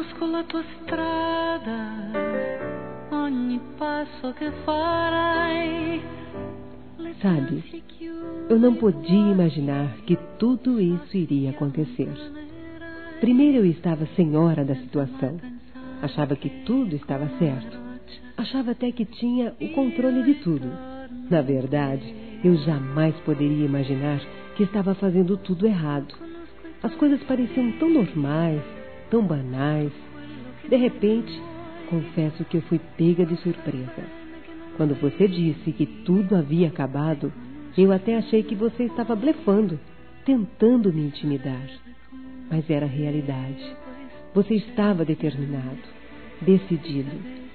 Conosco la tua strada, ogni passo che farai. Sabe, eu não podia imaginar que tudo isso iria acontecer. Primeiro eu estava senhora da situação. Achava que tudo estava certo. Achava até que tinha o controle de tudo. Na verdade, eu jamais poderia imaginar que estava fazendo tudo errado. As coisas pareciam tão normais, tão banais. De repente, confesso que eu fui pega de surpresa. Quando você disse que tudo havia acabado, eu até achei que você estava blefando, tentando me intimidar. Mas era realidade. Você estava determinado, decidido.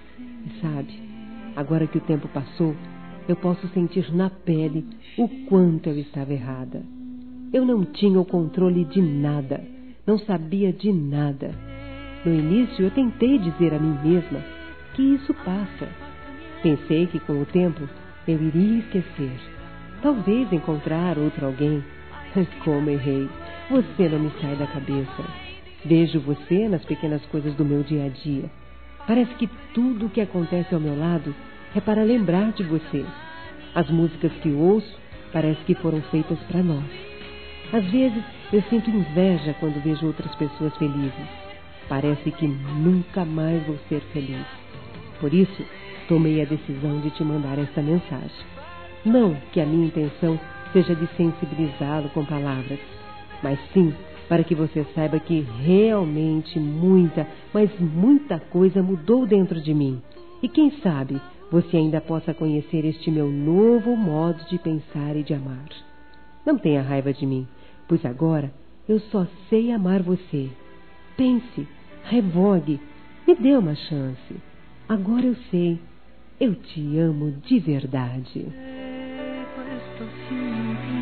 E sabe, agora que o tempo passou, eu posso sentir na pele o quanto eu estava errada. Eu não tinha o controle de nada, não sabia de nada. No início eu tentei dizer a mim mesma que isso passa. Pensei que com o tempo eu iria esquecer. Talvez encontrar outro alguém. Como errei. Você não me sai da cabeça. Vejo você nas pequenas coisas do meu dia a dia. Parece que tudo o que acontece ao meu lado é para lembrar de você. As músicas que ouço parece que foram feitas para nós. Às vezes eu sinto inveja quando vejo outras pessoas felizes. Parece que nunca mais vou ser feliz. Por isso, tomei a decisão de te mandar esta mensagem. Não que a minha intenção seja de sensibilizá-lo com palavras, mas sim para que você saiba que realmente muita, mas muita coisa mudou dentro de mim. E quem sabe você ainda possa conhecer este meu novo modo de pensar e de amar. Não tenha raiva de mim, pois agora eu só sei amar você. Pense, revogue, me dê uma chance. Agora eu sei, eu te amo de verdade. Questo